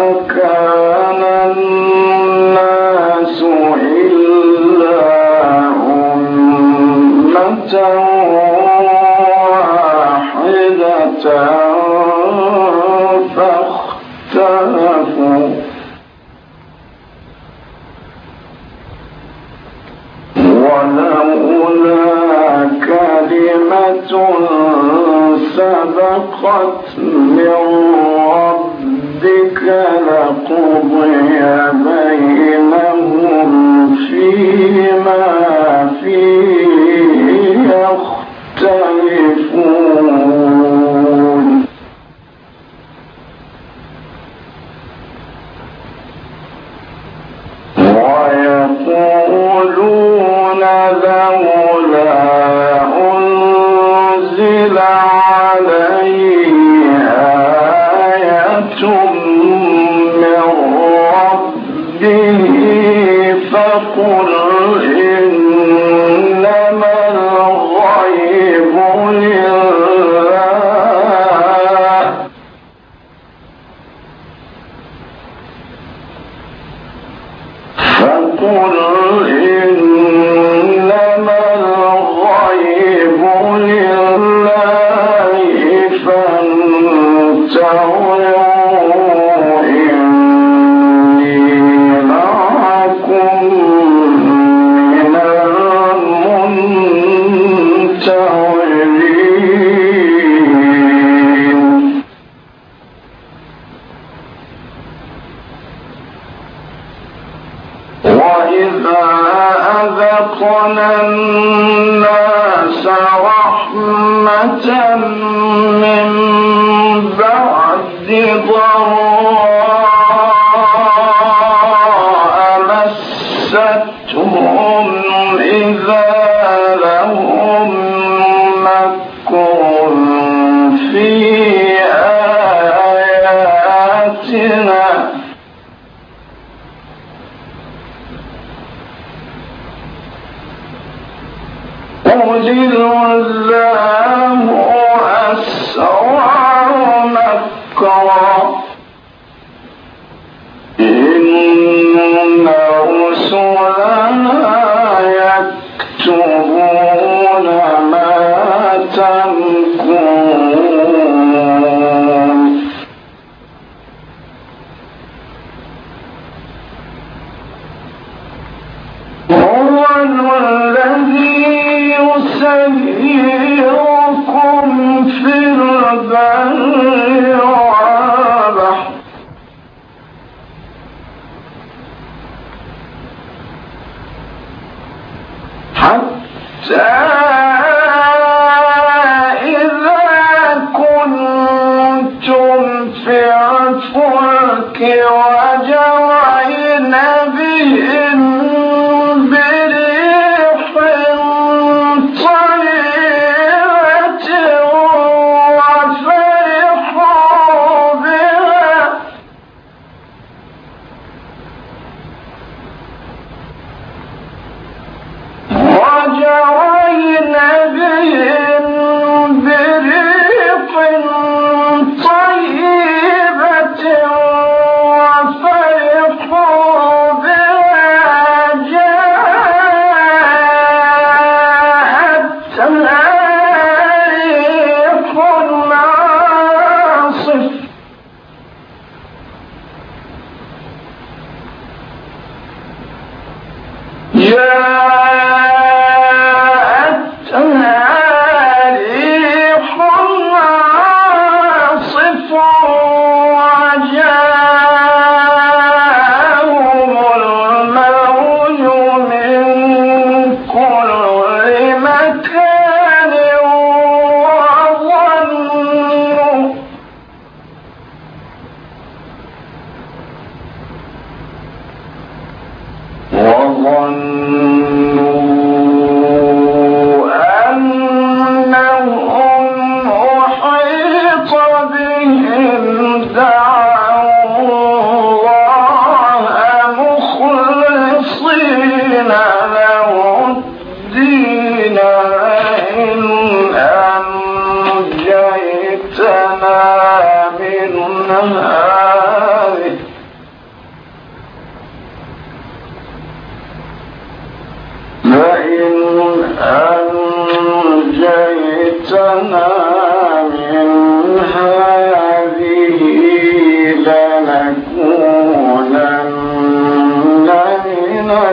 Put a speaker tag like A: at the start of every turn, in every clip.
A: كان الناس إلا أمة واحدة فاختلفوا ولولا كلمة سبقت من ربك لقضي بينهم فيما فيه يختلفون ويقولون لولا أنزل عليه آية من ربه فقل إنما الغيب لله فقل إنما الغيب لله فانتظروا إني معكم من المنتظرين وإذا أذقنا الناس رحمة من بعد ضراء مستهم إذا لهم مكر في آياتنا قل الله أسرع مكرا إن رسلنا يكتبون ما تمكرون هو الذي يسيركم في البر والبحر حتى إذا كنتم في الفلك وجرين بهم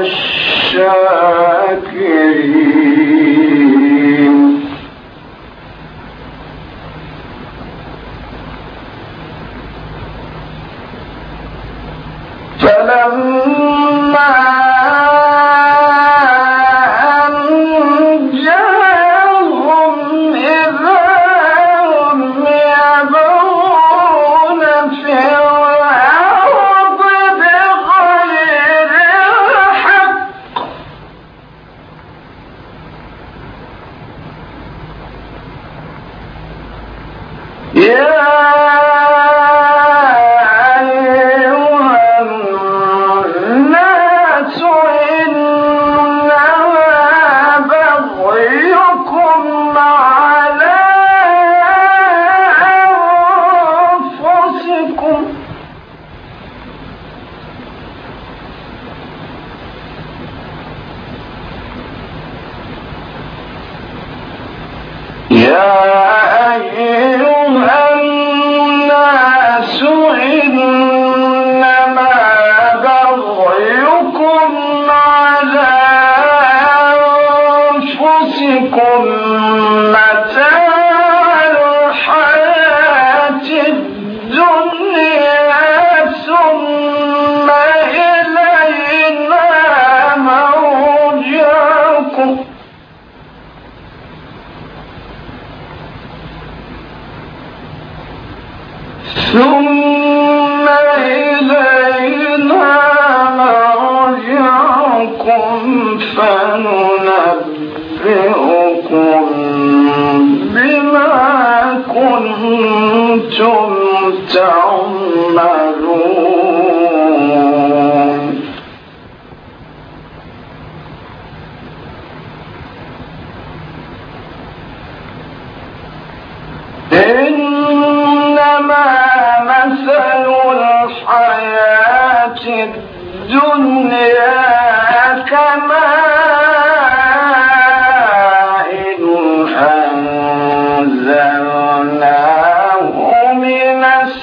A: الشاكرين فلما ثم إلينا مرجعكم فننبئكم بما كنتم تعملون إنما مثل الحياة الدنيا كماء أنزلناه من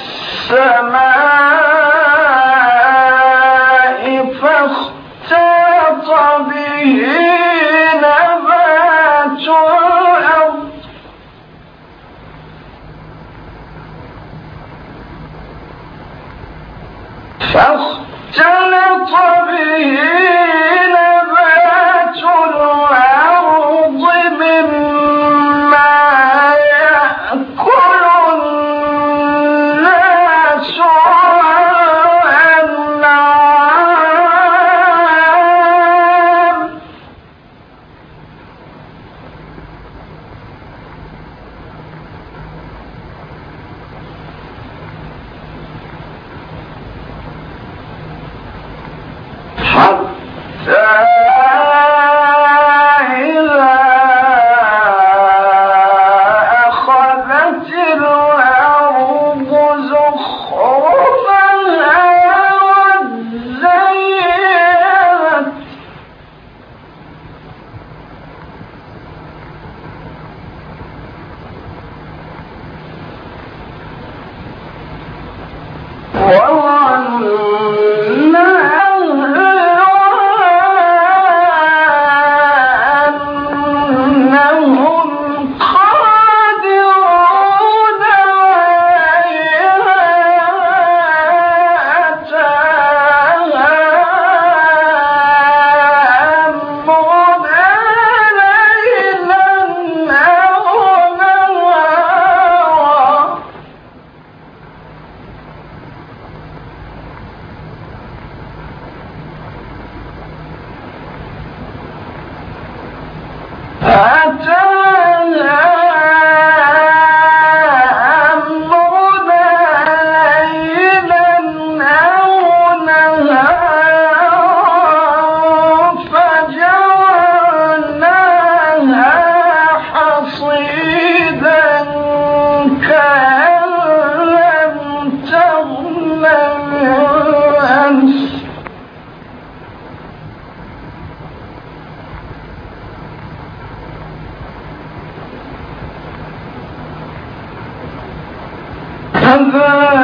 A: السماء فاختلط به نبات الأرض مما يأكل الناس والأنعام حتى إذا أخذت الأرض زخرفها وزينت وظن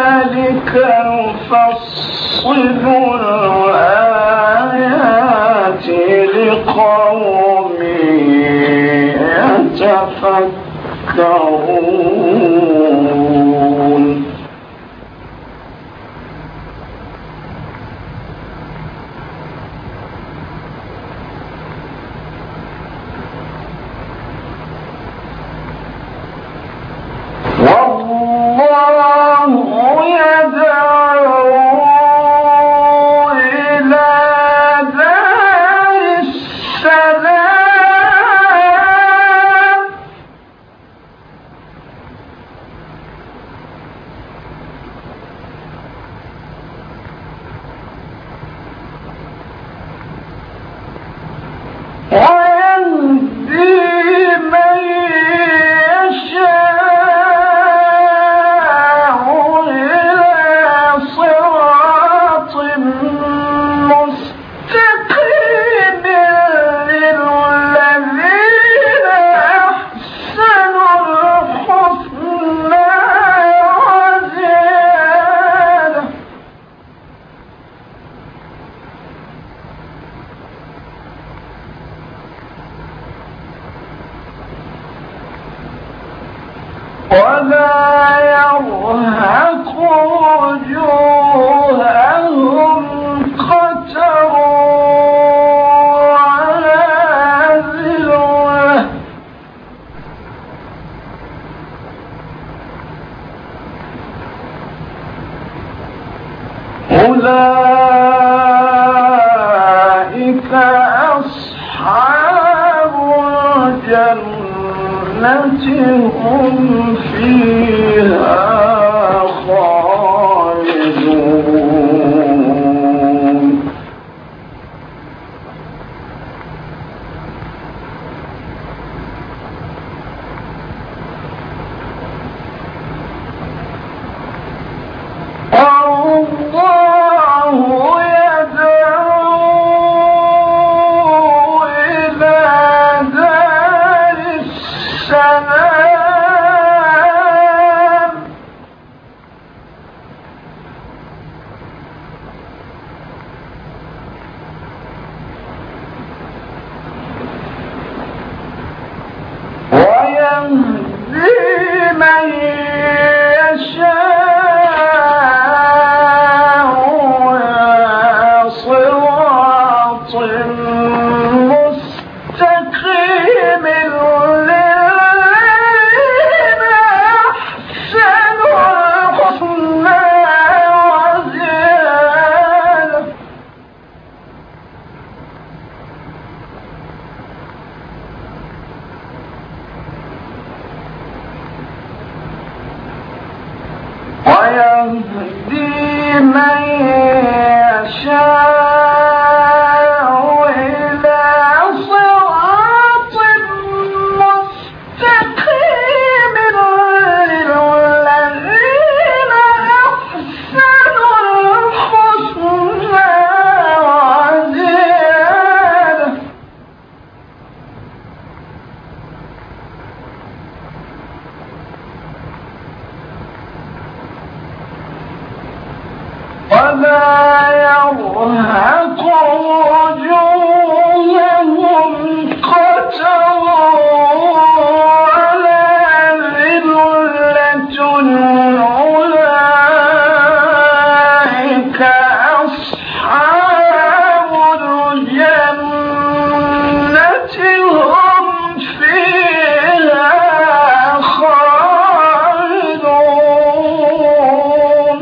A: كذلك نفصل الآيات لقوم يتفكرون والله يدعو إلى دار السلام ويهدي من يشاء إلى صراط مستقيم للذين أحسنوا الحسنى وزيادة ولا يرهق وجوههم قتر ولا ذلة أولئك أصحاب الجنة هم فيها خالدون والله يدعو إلى دار السلام ويهدي من يشاء إلى صراط مستقيم للذين أحسنوا الحسنى وزيادة ويهدي من يشاء إلى صراط مستقيم للذين أحسنوا الحسنى وزيادة ولا يرهق وجوههم قتر ولا ذلة أولئك أصحاب الجنة هم فيها خالدون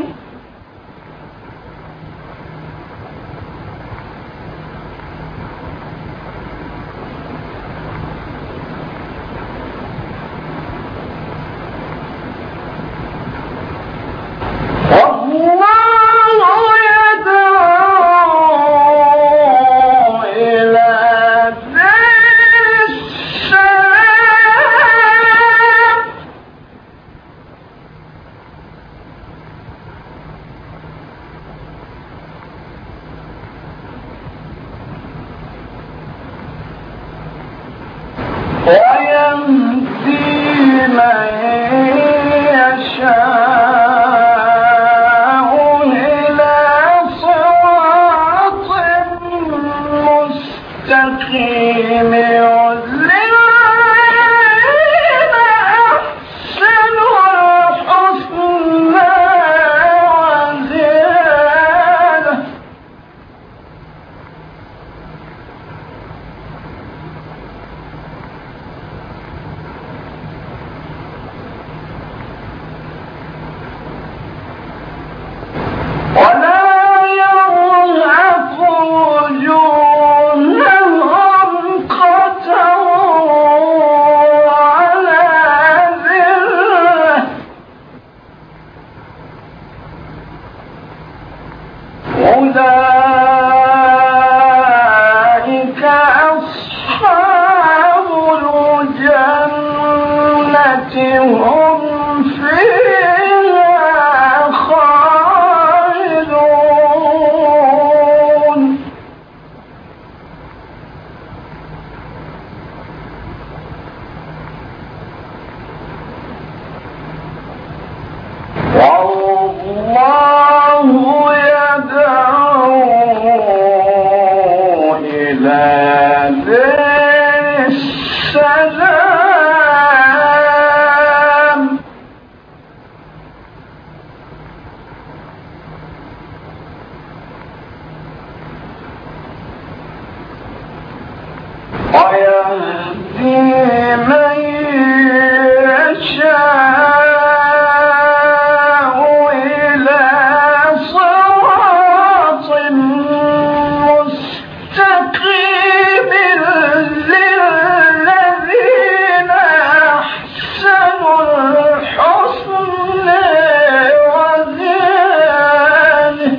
A: أولئك أصحاب الجنة هم فيها خالدون والله يدعو إلى دار السلام ويهدي من يشاء إلى صراط مستقيم للذين أحسنوا الحسنى وزيادة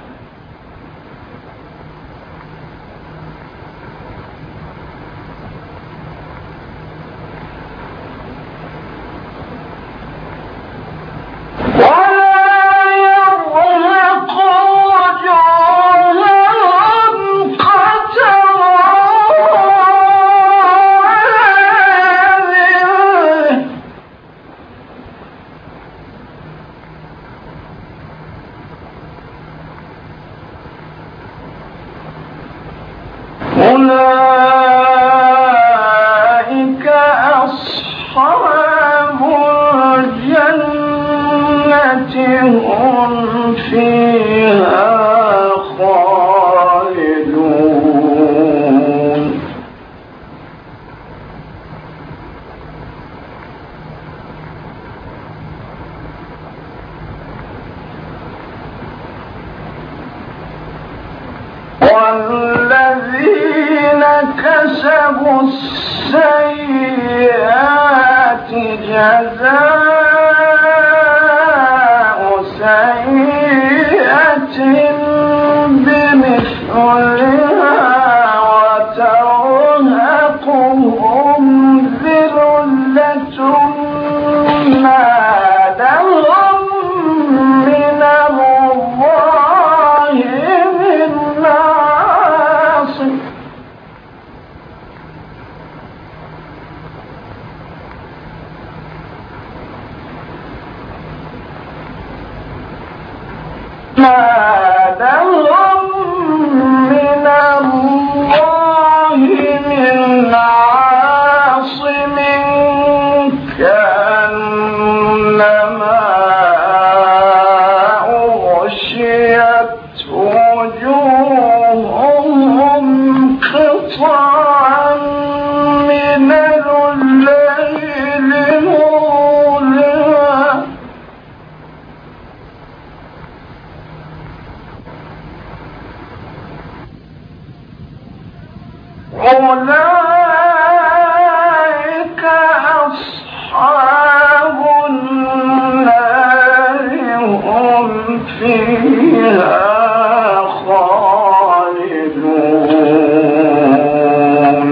A: أولئك أصحاب الجنة هم فيها خالدون والذين كسبوا السيئات جزاء سيئة بمثلها وترهقهم ذلة ما لهم من الله من ناصر ما لهم من الله من عاصم كأنما أغشيت وجوههم قطعا من الليل مظلما أولئك أصحاب النار هم فيها خالدون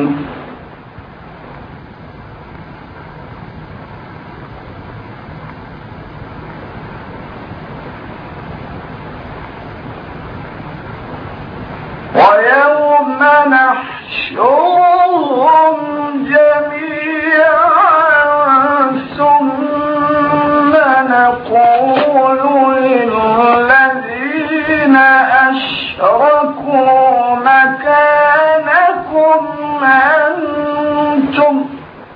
A: ويوم نحشرهم جميعا ثم نقول للذين أشركوا مكانكم أنتم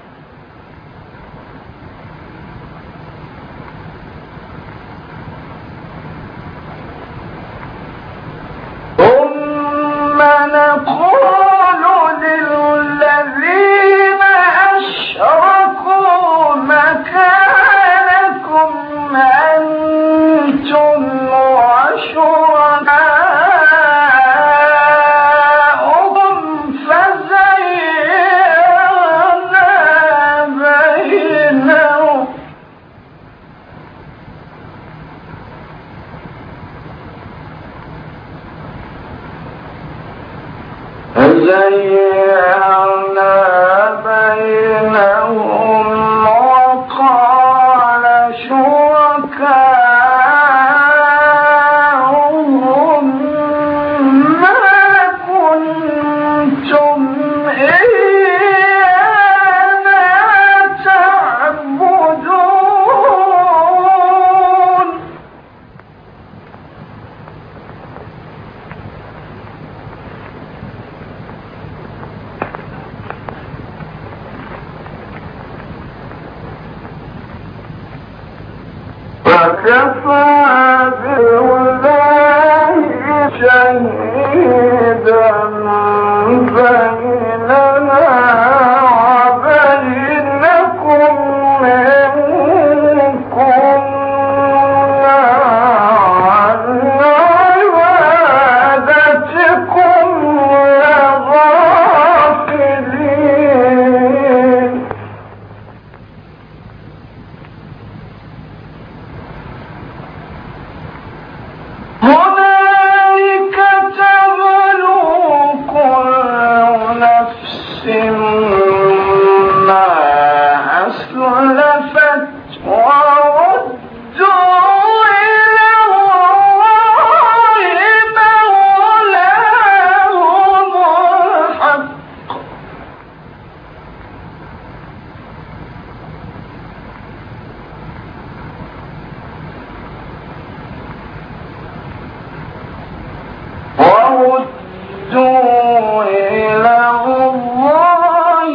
A: نقول للذين أشركوا مكانكم أنتم وشركاؤكم فزيّنَا بينهم وزيّنَا بينهم وقال شركاؤهم ما كنتم إيانا تعبدون فكفى بالله شهيدا بيننا وبينكم إن كنا عن عبادتكم لغافلين هنالك تبلو كل نفس ما أسلفت وردوا إلى الله مولاهم الحق وردوا إلى الله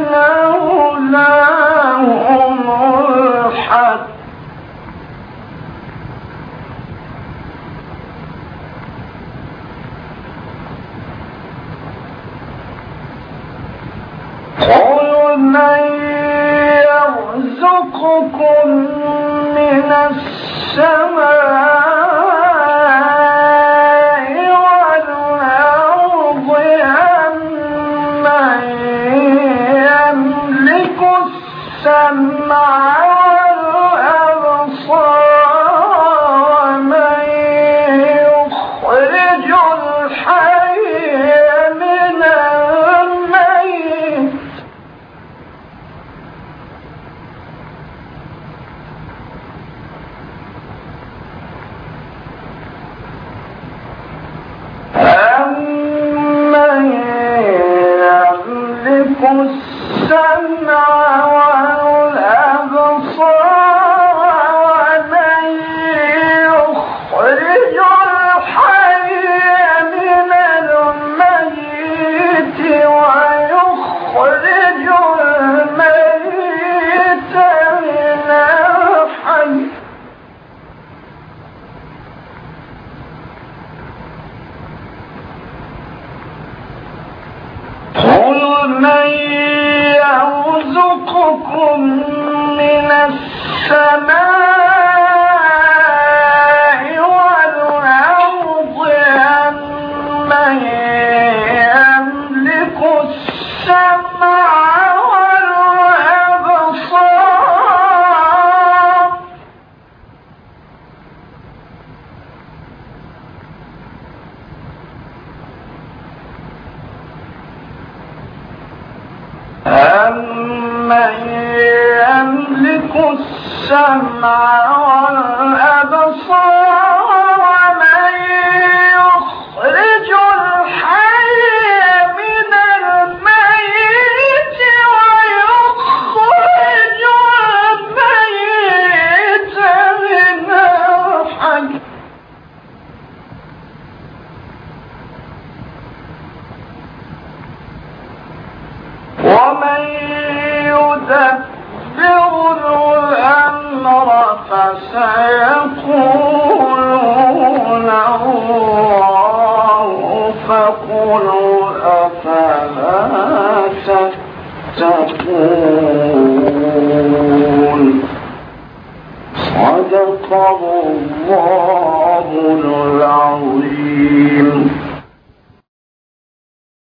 A: مولاهم الحق قل من يرزقكم من السماء والأرض أمن يملك السمع والأبصار ومن يخرج الحي من الميت أمن يملك السمع والأبصار ومن يخرج الحي من الميت ويخرج الميت من الحي قل من يرزقكم من السماء والأرض أمن يملك السمع والأبصار أمن يملك السمع والأبصار ومن يخرج الحي من الميت ويخرج الميت من الحي ومن يدبر الأمر فسيقولون الله فقل أفلا تتقون صدق الله العظيم.